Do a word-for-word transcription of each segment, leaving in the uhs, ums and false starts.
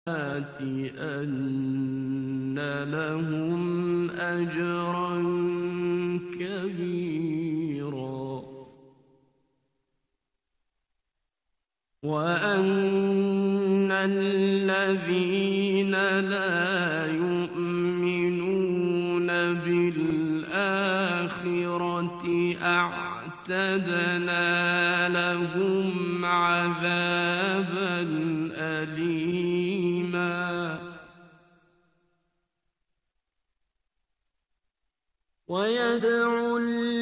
أن لهم أجرا كبيرا وأن الذين لا يؤمنون بالآخرة أعتدنا لهم عذابا أليما ويدعو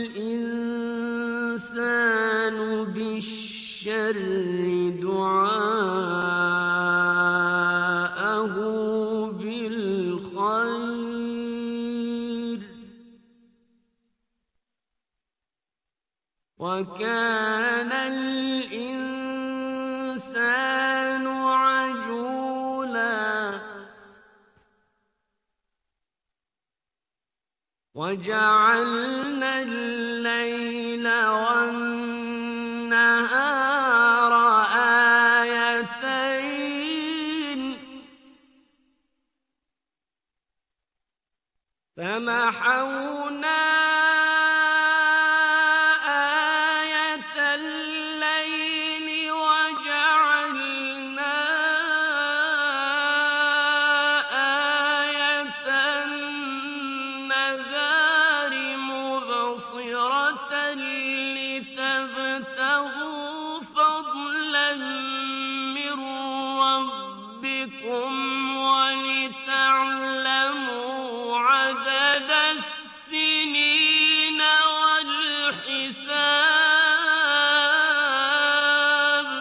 الإنسان بالشر دعاءه بالخير وكان الإنسان عجولا وجعلنا الليل والنهار آيتين فمحونا آية الليل وجعلنا آية النهار مبصرة لتبتغوا فضلا من ربكم ولتعلموا عدد السنين والحساب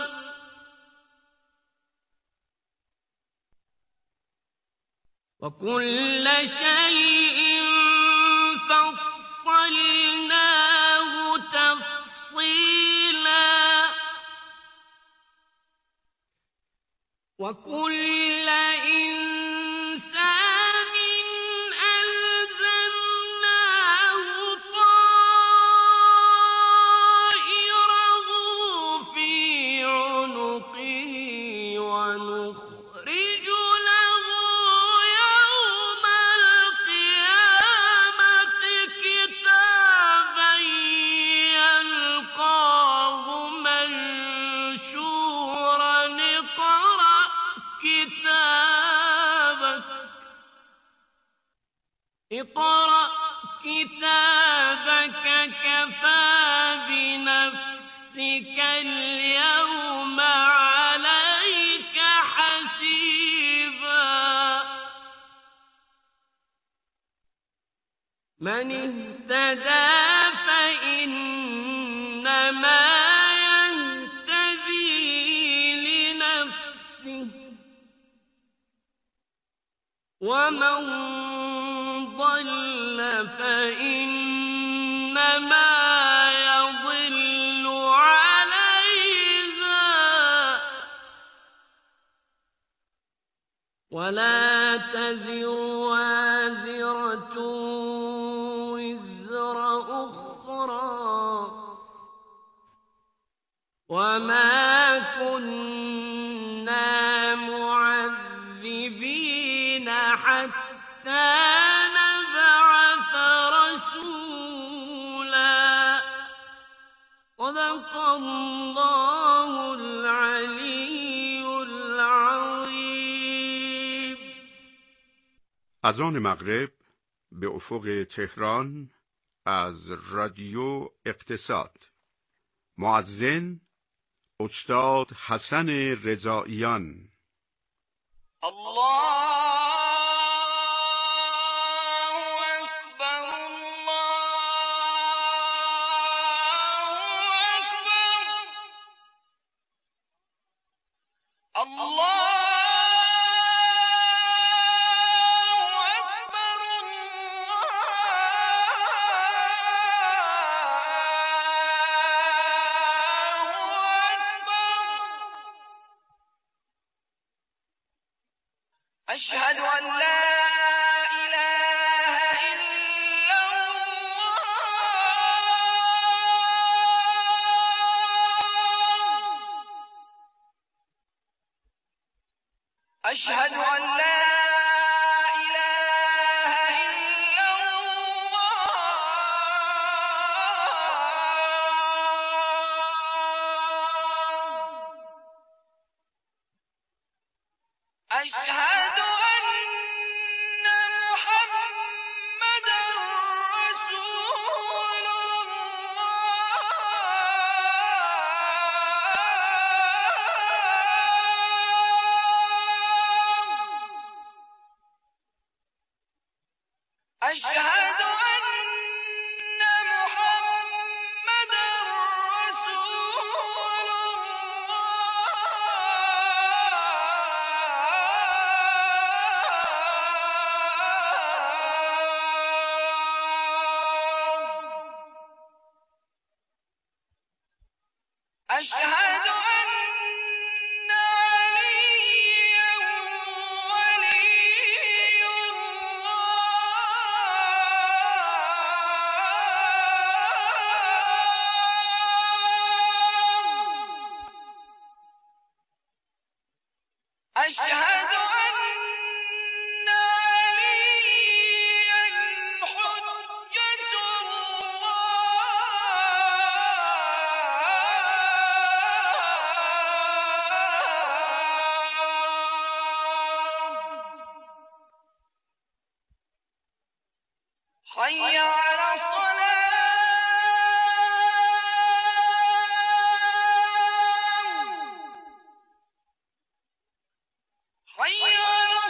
وكل شيء فصلناه تفصيلا وكل إنسان ألزمناه طائره في عنقه ونخرج له يوم القيامة كتابا يلقاه منشورا اقرأ كتابك اقرأ كتابك كفى بنفسك اليوم عليك حسيبا من اهتدى فإنما يهتدي لنفسه ومن ضل فإنما يضل عليها ولا تزر وازرة وزر أخرى وما كنا معذبين حتى نبعث رسولا صدق الله العلي العظيم. اذان مغرب به افق تهران از رادیو اقتصاد. مؤذن استاد حسن رضاییان. الله أشهد أن لا إله إلا الله أشهد أن لا إله إلا الله أشهد أن محمدا رسول الله أشهد أن محمدا رسول الله أشهد أن عليا ولي الله أشهد أن عليا حجة الله حي على الصلاة حي على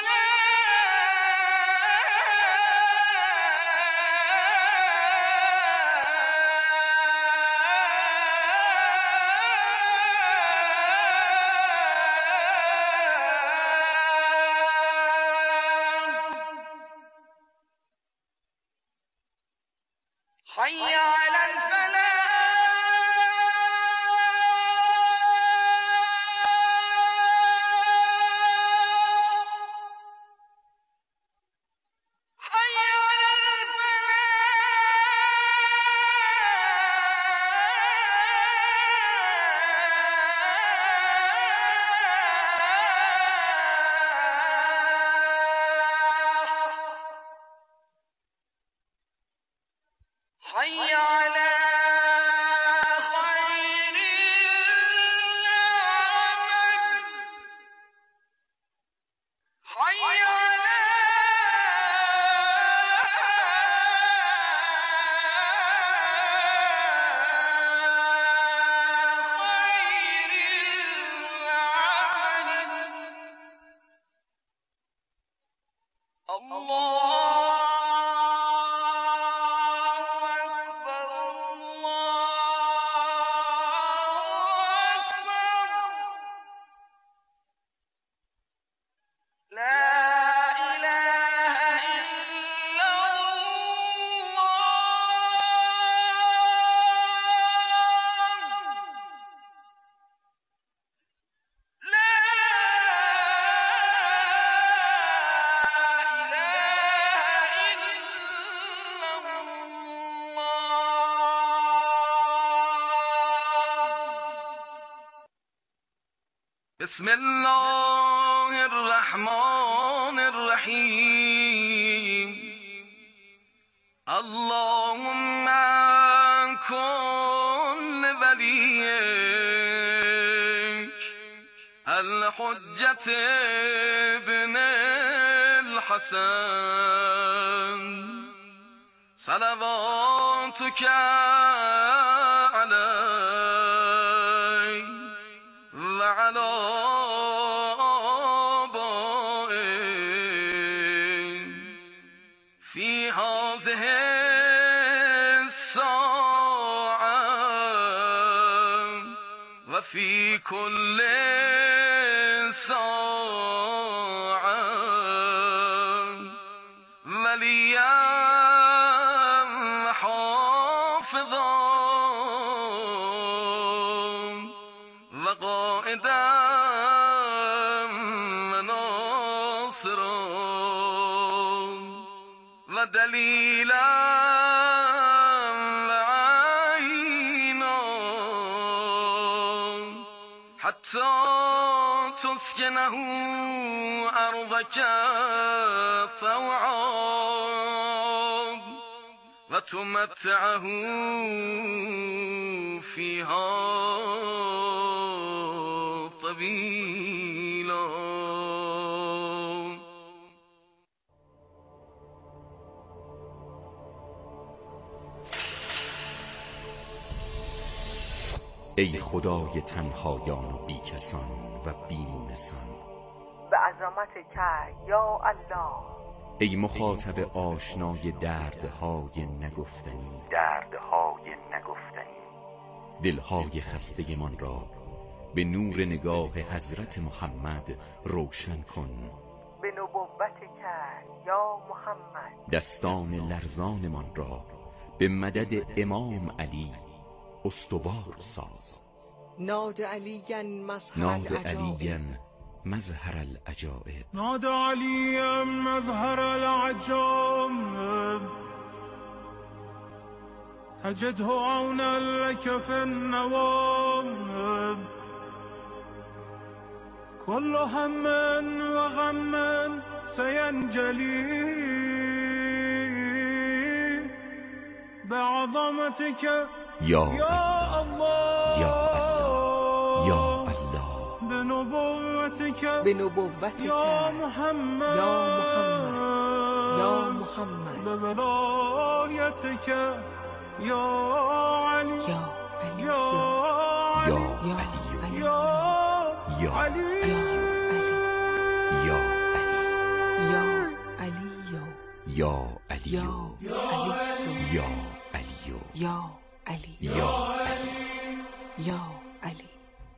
الصلاة حي على الفلاح حي على الفلاح حي على خير العمل حي على خير العمل الله أكبر الله أكبر لا إله إلا الله لا إله إلا الله بسم الله الرحمن الرحيم اللهم كن وليك الحجة ابن الحسن صلواتك عليه وعلى آبائه في هذه الساعة وفي كل ساعة وليا حافظا وقائدا وناصرا ودليلا وعينا حتى حتى تسكنه أرضك طوعا وتمتعه فيها طويلا. ای خدای تنهایان و بیکسان و بیمونسان، به عظمتک یا الله. ای مخاطب آشنای دردهای نگفتنی، دردهای نگفتنی، دلهای خسته من را به نور نگاه حضرت محمد روشن کن. به نبوتک یا محمد، دستان لرزان من را به مدد امام علی استوار ساز. ناد علیاً مظهر ناد العجائب، علیاً مظهر العجائب، ناد علیاً مظهر العجائب، تجده عونا لك في النوائب، كل هم وغم سينجلي بعظمتك یا یا الله، یا الله، یا الله، بنبوتك به نبوتک یا محمد، یا محمد، یا محمد، بولایتك یا علی، یا علی، یا یا علی، علی، یا یا علی، یا علی، یا علی، یا علی، یا علی، یا علی، یا یا علی.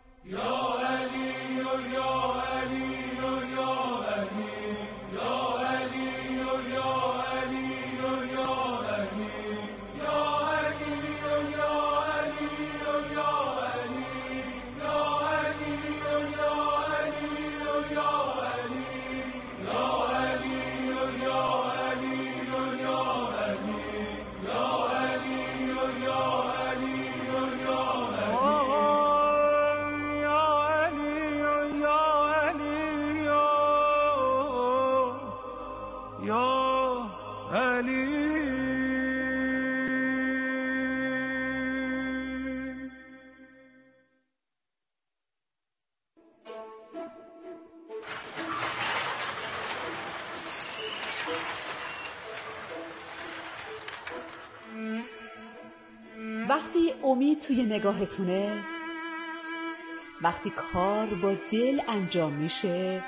وقتی امید توی نگاهتونه، وقتی کار با دل انجام میشه،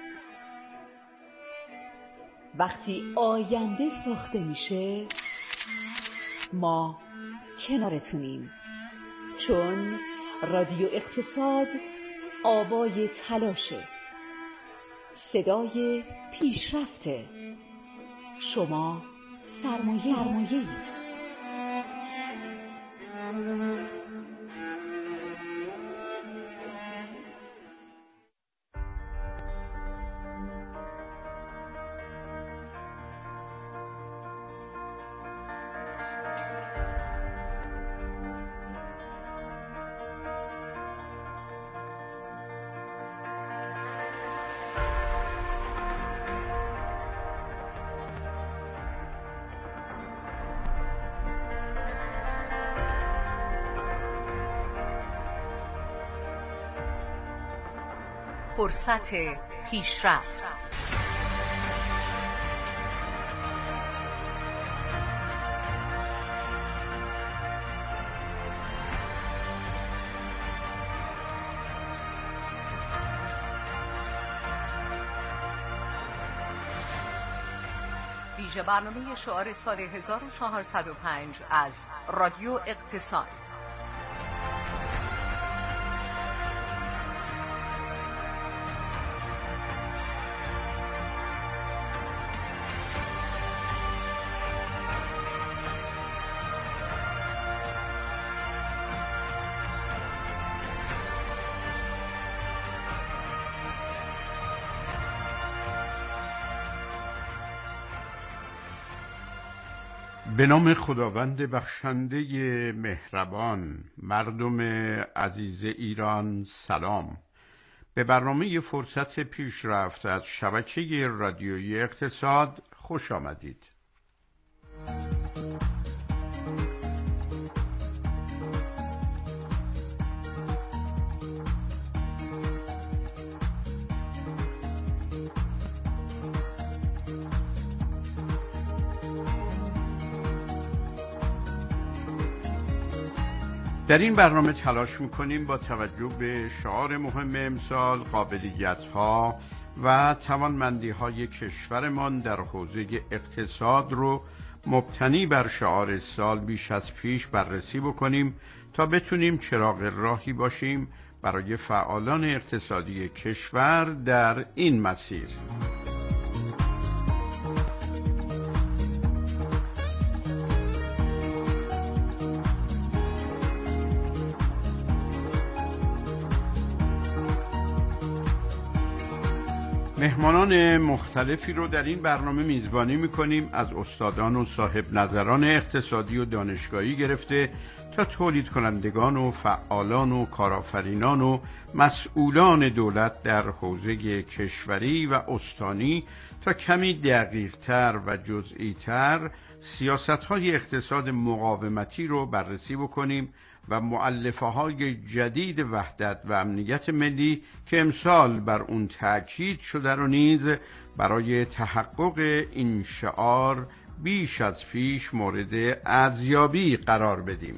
وقتی آینده ساخته میشه، ما کنارتونیم، چون رادیو اقتصاد آوای تلاشه، صدای پیشرفته. شما سرمایه سرمایه‌اید. فرصت پیشرفت. ویژه برنامه شعار سال هزار و چهارصد و پنج از رادیو اقتصاد. به نام خداوند بخشنده مهربان. مردم عزیز ایران سلام. به برنامه فرصت پیشرفت از شبکه رادیویی اقتصاد خوش آمدید. در این برنامه تلاش می‌کنیم با توجه به شعار مهم امسال قابلیت‌ها و توانمندی‌های کشورمان در حوزه اقتصاد رو مبتنی بر شعار سال بیش از پیش بررسی بکنیم تا بتونیم چراغ راهی باشیم برای فعالان اقتصادی کشور در این مسیر. مهمانان مختلفی رو در این برنامه میزبانی میکنیم، از استادان و صاحب نظران اقتصادی و دانشگاهی گرفته تا تولید کنندگان و فعالان و کارآفرینان و مسئولان دولت در حوزه کشوری و استانی تا کمی دقیق تر و جزئی تر سیاست‌های اقتصاد مقاومتی رو بررسی بکنیم و مؤلفه‌های جدید وحدت و امنیت ملی که امسال بر اون تأکید شده رو نیز برای تحقق این شعار بیش از پیش مورد ارزیابی قرار بدیم.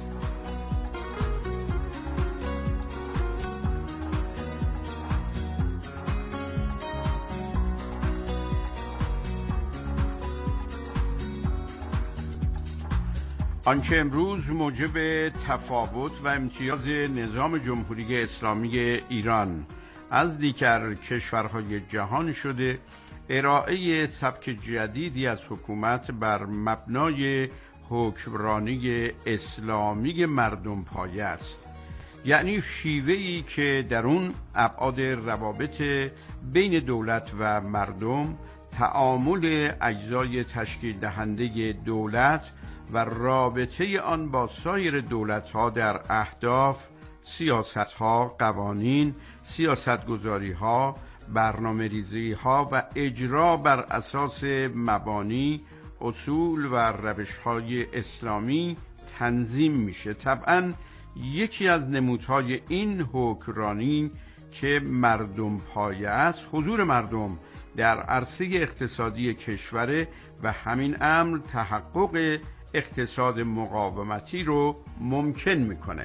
آنچه امروز موجب تفاوت و امتیاز نظام جمهوری اسلامی ایران از دیگر کشورهای جهان شده، ارائه سبک جدیدی از حکومت بر مبنای حکمرانی اسلامی مردم پایه است، یعنی شیوهی که در اون ابعاد روابط بین دولت و مردم، تعامل اجزای تشکیل دهنده دولت و رابطه آن با سایر دولت‌ها در اهداف، سیاست‌ها، قوانین، سیاست‌گذاری‌ها، برنامه‌ریزی‌ها و اجرا بر اساس مبانی، اصول و روش‌های اسلامی تنظیم میشه. طبعاً یکی از نمودهای این حکمرانی که مردم پایه است، حضور مردم در عرصه اقتصادی کشور و همین امر تحقق اقتصاد مقاومتی رو ممکن میکنه.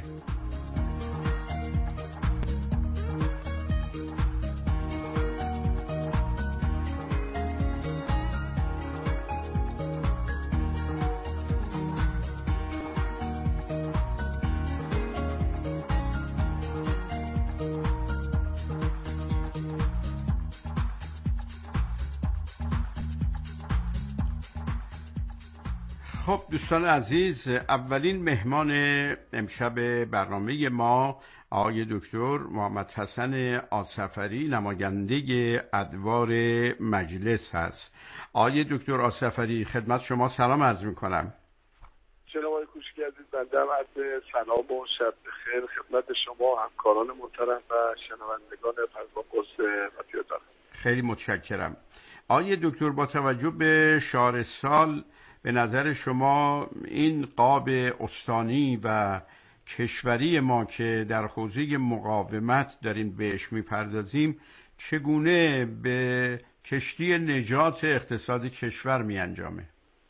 خب دوستان عزیز، اولین مهمان امشب برنامه ما آقای دکتر محمد حسن آصفری، نماینده ادوار مجلس هست. آقای دکتر آصفری، خدمت شما سلام عرض میکنم. جناب آقای کوچکی عزیز، بنده هم عرض سلام و شب بخیر خدمت شما، همکاران محترم و شنوندگان پرواز رادیو دارم. خیلی متشکرم. آقای دکتر، با توجه به شعار سال، به نظر شما این قاب استانی و کشوری ما که در حوزه مقاومت داریم بهش میپردازیم چگونه به کشتی نجات اقتصاد کشور می انجامه؟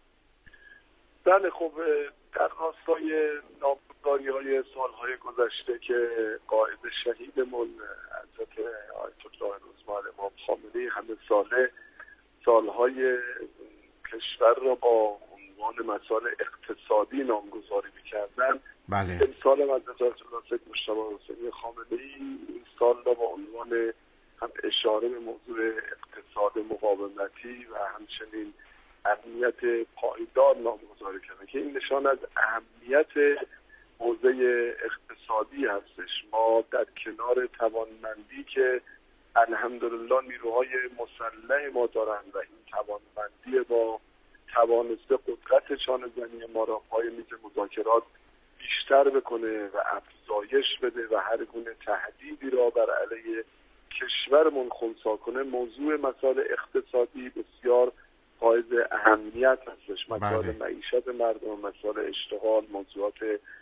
بله، خب در راستای نامگذاری‌های سالهای گذشته که قائد شهیدمون حضرت آیت الله روزمره امام خامنه‌ای همه ساله سالهای کشور را با عنوان مسائل اقتصادی نامگذاری می‌کردن، بله. این سال از حضرت الله سید مجتبی حسینی خامنه‌ای این سال را با عنوان هم اشاره به موضوع اقتصاد مقاومتی و همچنین امنیت پایدار نامگذاری کردن که این نشان از اهمیت حوزه اقتصادی هستش. ما در کنار توانمندی که الحمدلله نیروهای مسلح ما دارند و این توانمندی با توانسته قدرت چانه‌زنی ما را پای میز مذاکرات بیشتر بکنه و افزایش بده و هر گونه تهدیدی را بر علیه کشورمون خنثی کنه، موضوع مسائل اقتصادی بسیار حائز اهمیت هستش. مسائل معیشت مردم، مسائل اشتغال، موضوعات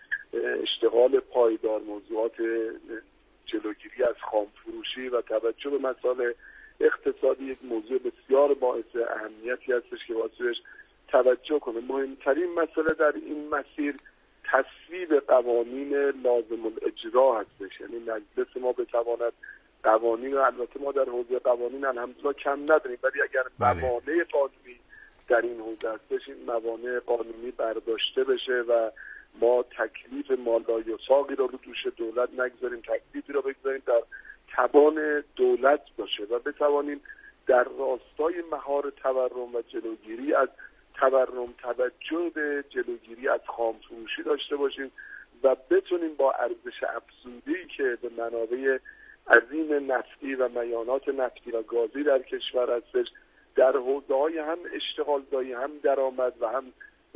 اشتغال پایدار، موضوعات جلوگیری از خامفروشی و توجه به مسائل اقتصادی یک موضوع بسیار باعث اهمیتی هستش که باعثش توجه کنه. مهمترین مسئله در این مسیر تصویب قوانین لازم الاجرا هستش، یعنی مجلس ما بتواند قوانین، و البته ما در حوزه قوانین الحمدلله کم نداریم، ولی اگر موانع قانونی در این حوزه هستش این موانع قانونی برداشته بشه و ما تکلیف مالایساقی را رو دوش دولت نگذاریم، تکلیفی را بگذاریم در توان دولت باشه و بتوانیم در راستای مهار تورم و جلوگیری از تورم توجه به جلوگیری از خامفروشی داشته باشیم و بتونیم با ارزش افزوده‌ای که به منابع عظیم نفتی و میانات نفتی و گازی در کشور هستش در حوزه‌های هم اشتغال زایی، هم درآمد و هم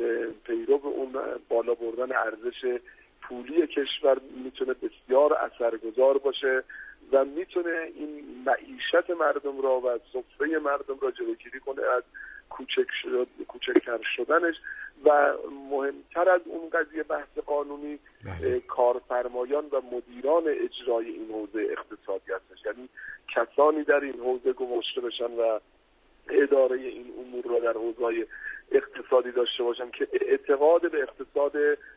پیرو به اون بالا بردن ارزش پولی کشور میتونه بسیار اثرگذار باشه و میتونه این معیشت مردم را و سفره مردم را جلوگیری کنه از کوچک شد، کوچکتر شدنش. و مهمتر از اون قضیه بحث قانونی کارفرمایان و مدیران اجرای این حوزه اقتصادی هستش، یعنی کسانی در این حوزه گماشته بشن و اداره این امور را در حوزه اقتصادی داشته باشن که اعتقاد به اقتصاد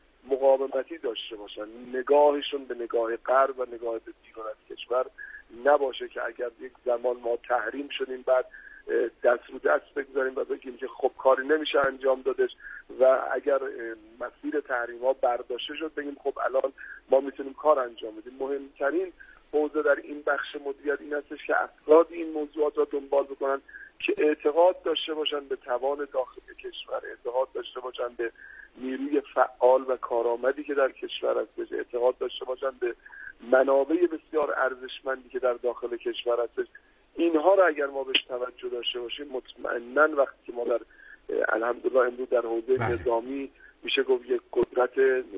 مقاومتی داشته باشن، نگاهشون به نگاه غرب و نگاه به بیرون از کشور نباشه که اگر یک زمان ما تحریم شدیم بعد دست رو دست بگذاریم و بگیم که خب کاری نمیشه انجام دادش و اگر مسیر تحریم ها برداشته شد بگیم خب الان ما میتونیم کار انجام بدیم. مهمترین حوزه در این بخش مدیریت این هستش که افراد این موضوعات را دنبال بکنن که اعتقاد داشته باشن به توان داخل کشور، اعتقاد داشته باشن به نیروی فعال و کارآمدی که در کشور هستش، اعتقاد داشته باشن به منابع بسیار ارزشمندی که در داخل کشور هستش. اینها را اگر ما بهش توجه داشته باشیم مطمئناً وقتی که ما در الحمدلله امروز در حوزه نظامی میشه گفت یک قدرت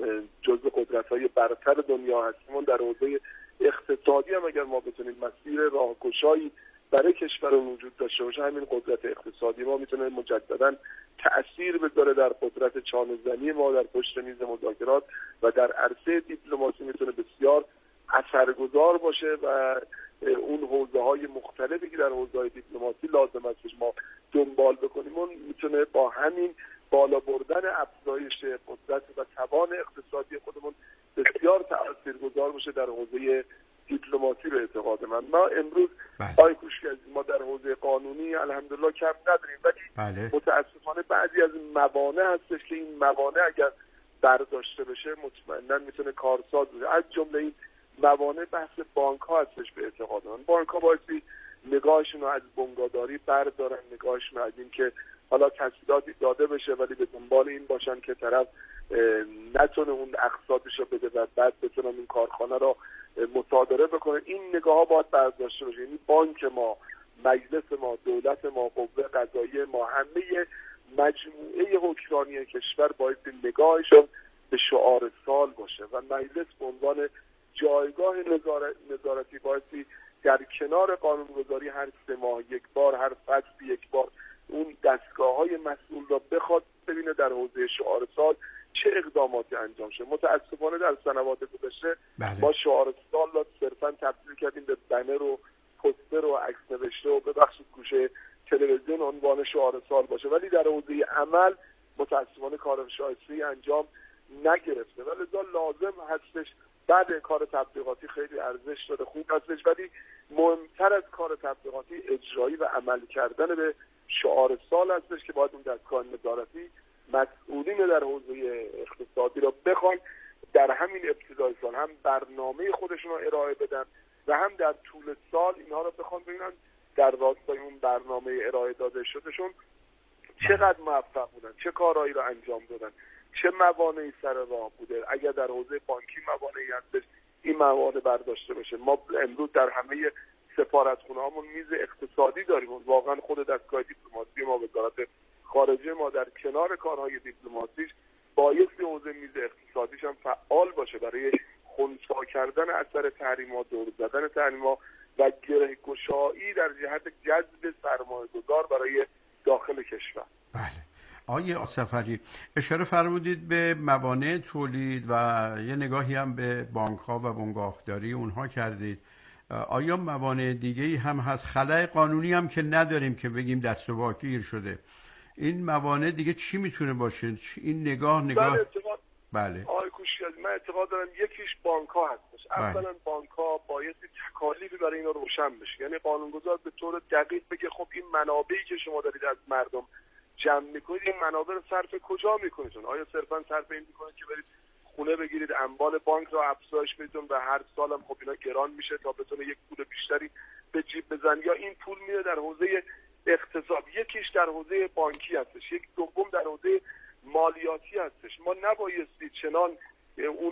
جزو قدرت‌های برتر دنیا هستیم، در حوزه اقتصادی هم اگر ما بتونیم مسیر راهگشایی برای کشور وجود داشته باشه، همین قدرت اقتصادی ما میتونه مجددا تأثیر بذاره در قدرت چانه‌زنی ما در پشت میز مذاکرات و در عرصه دیپلماسی میتونه بسیار اثرگذار باشه و اون حوزه‌های مختلفی که در حوزه‌های دیپلماسی لازم است ما دنبال بکنیم اون میتونه با همین بالا بردن افزایش قدرت و توان اقتصادی خودمون بسیار تاثیرگذار باشه در حوزه دیپلماسی. به اعتقاد من ما امروز آی کوشک‌عزیز ما در حوزه قانونی الحمدلله کم نداریم، ولی بله. متاسفانه بعضی از موانع هستش که این موانع اگر برداشته بشه مطمئنا میتونه کارساز باشه. از جمله این موانع بحث بانک ها هستش. به اعتقاد من بانک ها بایستی نگاهشون رو از بنگاهداری بردارن، نگاهشون از این که حالا تسهیلاتی داده بشه ولی به دنبال این باشن که طرف نتونه اون اقساطش رو بده و بعد بتونن این کارخانه رو مصادره بکنه. این نگاه ها باید برداشته بشه. یعنی بانک ما، مجلس ما، دولت ما، قوه قضاییه ما، همه مجموعه حکمرانی کشور باید نگاهشون به شعار سال باشه و مجلس به عنوان جایگاه نظارت نظارتی بایستی در کنار قانونگذاری هر سه ماه یک بار، هر فصل یک بار اون دستگاه‌های مسئول را بخواد ببینه در حوزه شعار سال چه اقداماتی انجام شده. متاسفانه در سنوات گذشته ما شعار سال را صرفاً تبدیل کردیم به بنر و پوستر و عکس نوشته و ببخشید گوشه تلویزیون عنوان شعار سال باشه، ولی در حوزه عمل متاسفانه کار شایسته انجام نگرفته و لذا لازم هستش. بعد کار تبلیغاتی خیلی ارزش داره، خوب هستش، ولی مهمتر از کار تبلیغاتی اجرایی و عمل کردن به شعار سال هستش که باید اون دستگاه نظارتی مسئولین در حوزه اقتصادی را بخوان در همین ابتدای سال هم برنامه خودشون رو ارائه بدن و هم در طول سال اینها رو بخوان ببینن در راستای اون برنامه ارائه داده شدهشون چقدر موفق بودن، چه کارهایی رو انجام دادن، چه موانعی سر راه بوده. اگر در حوزه بانکی موانعی هستش این موانع برداشته بشه. ما امروز در همه سفارتخونه‌هامون میز اقتصادی داریم. واقعا خود دستگاه دیپلماسی ما، وزارت خارجه ما در کنار کارهای دیپلماسیش بایستی حوزه میز اقتصادیش هم فعال باشه برای خنثی کردن اثر تحریم‌ها، دور زدن تحریم‌ها و گره گشایی در جهت جذب سرمایه‌گذار برای داخل کشور. بله. آقای سفری اشاره فرمودید به موانع تولید و یه نگاهی هم به بانک‌ها و بنگاهداری اونها کردید. آیا موانع دیگه‌ای هم هست؟ خلأ قانونی هم که نداریم که بگیم دست و پا گیر شده. این موانع دیگه چی میتونه باشه؟ این نگاه نگاه بله اعتقاد... بله آقای کوشیری، من اعتقاد دارم یکیش بانک‌ها هستش. اولا بانک‌ها بایستی تکالیفی برای اینا روشن بشه، یعنی قانونگذار به طور دقیق بگه خب این منابعی که شما دارید از مردم جمع میکنید این منابع رو صرف کجا میکنید؟ آیا صرفا صرف این میکنید که برید خونه بگیرید اموال بانک رو افزایش بدید و هر سالم خب اینا گران میشه تا بتونه یک پول بیشتری به جیب بزن، یا این پول میره در حوزه اقتصاد؟ یکیش در حوزه بانکی هستش، یک دوم در حوزه مالیاتی هستش. ما نبایستی چنان اون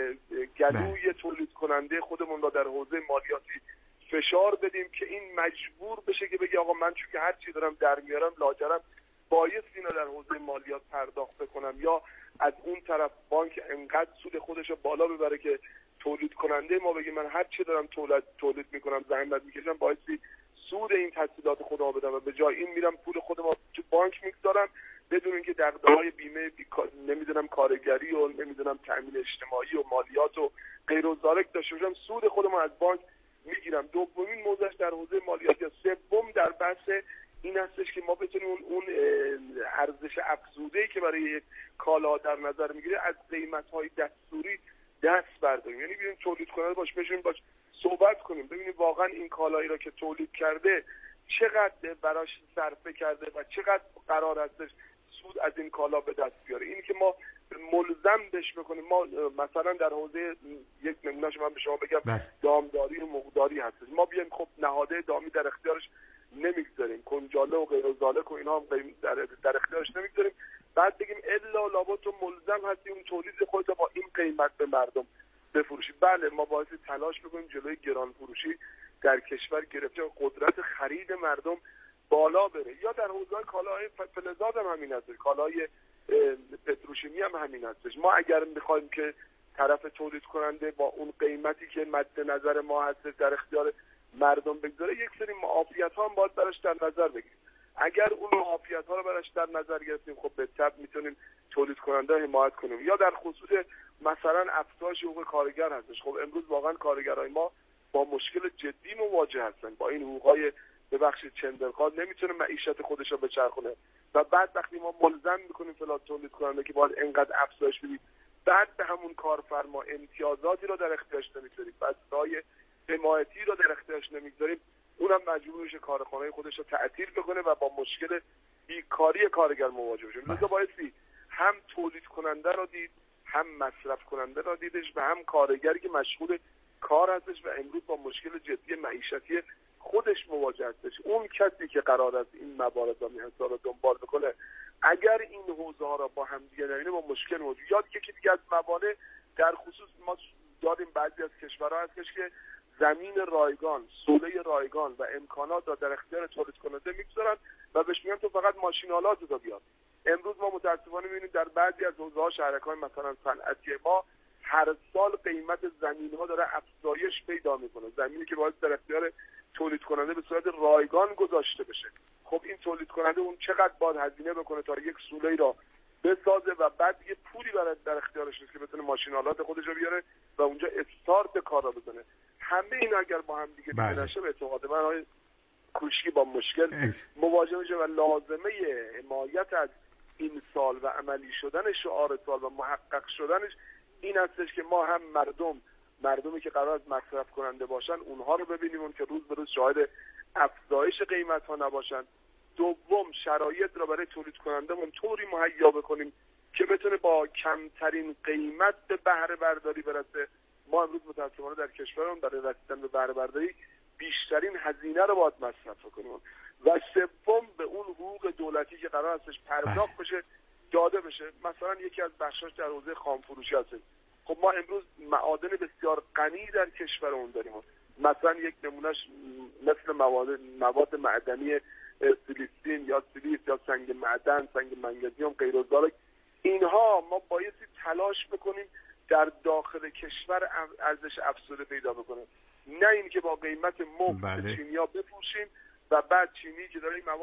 گلوی تولید کننده خودمون را در حوزه مالیاتی فشار بدیم که این مجبور بشه که بگه آقا من چون که هر چی دارم در میارم لاجرم باید اینا در حوزه مالیات پرداخت بکنم، یا از اون طرف بانک انقدر سود خودش رو بالا ببره که تولید کننده ما بگه من هر چی دارم تولید تولید میکنم زحمت میکشم بایستی سود این تسهیلات خودم بدم و به جای این میرم پول خودم تو بانک میگذارم بدون اینکه دغدغه‌های بیمه بیکار... نمیدونم کارگری و نمیدونم تامین اجتماعی و مالیات و غیر و ذالک داشته باشم، سود خودم از بانک میگیرم. دومین موضوعش در حوزه مالیات. یا سوم در بحث این هستش که ما بتونیم اون اون ارزش افزوده‌ای که برای یک کالا در نظر میگیره از قیمت‌های دستوری دست برداریم، یعنی ببینیم تولید کننده باش بشیم باش صحبت کنیم ببینیم واقعا این کالایی را که تولید کرده چقدر براش صرفه کرده و چقدر قرار هستش سود از این کالا به دست بیاره. این که ما ملزم بش بکنیم. ما مثلا در حوزه یک نمونهش من به شما بگم دامداری و مقداری هستش، ما بیایم خب نهاده دامی در اختیارش نمیگذاریم، کنجاله و غیر و ذالک و اینا هم در, در اختیارش نمیگذاریم، بعد بگیم الا لابد تو ملزم هستی اون تولید خودت با این قیمت به مردم بفروشی. بله ما باید تلاش بکنیم جلوی گران فروشی در کشور گرفته قدرت خرید مردم بالا بره. یا در حوزه کالاهای فلزات هم همین هست، کالاهای پتروشیمی هم همین هستش. ما اگر میخوایم که طرف تولید کننده با اون قیمتی که مد نظر ما هست در اختیار مردم بگذاره، یک سری معافیت ها هم باید براش در نظر بگیریم. اگر اون معافیت ها رو براش در نظر گرفتیم خب به طبع میتونیم تولید کننده حمایت کنیم. یا در خصوص مثلا افزایش حقوق کارگر هستش. خب امروز واقعا کارگرای ما با مشکل جدی مواجه هستن، با این حقوقای ببخشید چندرخواد نمیتونه معیشت خودش رو بچرخونه و بعد وقتی ما ملزم میکنیم فلان تولید کننده که باید انقدر افزایش بدیم، بعد به همون کارفرما امتیازاتی رو در اختیارش نمیذاریم، بسته‌های حمایتی رو در اختیارش نمیذاریم، اونم مجبور میشه کارخانه خودش رو تعطیل بکنه و با مشکل بیکاری کارگر مواجه بشه. لذا بایستی هم تولید کننده رو دید، هم مصرف کننده رو دیدش و هم کارگری که مشغول کار هستش و امروز با مشکل جدی معیشتی خودش مواجه هستش. اون کسی که قرار است این موارد و میهن‌ها رو دنبال بکنه اگر این حوزه ها را با هم دیگه نبینه با مشکل مواجه. یاد یکی دیگه از موانع در خصوص ما داریم بعضی از کشورها هستش که زمین رایگان، سوله رایگان و امکانات را در اختیار تولید کننده میگذارن و بهش میگن تو فقط ماشین‌آلات رو بیار. امروز ما متاسفانه می‌بینیم در بعضی از حوزه‌ها شهرک‌های مثلا صنعتی ما هر سال قیمت زمین‌ها داره افزایش پیدا می‌کنه، زمینی که باید در اختیار تولید کننده به صورت رایگان گذاشته بشه. خب این تولید کننده اون چقدر باید هزینه بکنه تا یک سوله‌ای را بسازه و بعد یه پولی برای در اختیارش نیست که بتونه ماشین‌آلات خودش رو بیاره و اونجا استارت کار رو بزنه. همه این اگر با هم دیگه دیده نشه به اعتقاد من های کوشکی با مشکل مواجه میشه و لازمه حمایت از این سال و عملی شدن شعار سال و محقق شدنش این هستش که ما هم مردم مردمی که قرار است مصرف کننده باشن اونها رو ببینیم اون که روز به روز شاهد افزایش قیمت ها نباشن. دوم شرایط رو برای تولید کنندمون طوری مهیا بکنیم که بتونه با کمترین قیمت به بهره برداری برسه. ما امروز متاسفانه در کشورمون برای رسیدن به بهره برداری بیشترین هزینه رو باید مصرف کنیم و سوم به اون حقوق دولتی که قرار هستش پرداخت بشه داده بشه. مثلا یکی از بخشاش در حوزه خام فروشی هست. خب ما امروز معادن بسیار غنی در کشورمون داریم، مثلا یک نمونهش مثل مواد مواد معدنی سیلیسین یا سیلیس یا سنگ معدن، سنگ منگنیزیم، غیر و ذالک. اینها ما بایستی تلاش بکنیم در داخل کشور ارزش افزوده پیدا بکنه. نه اینکه با قیمت مفت بله. چینی‌ها بفروشیم و بعد چینی که داره این مواد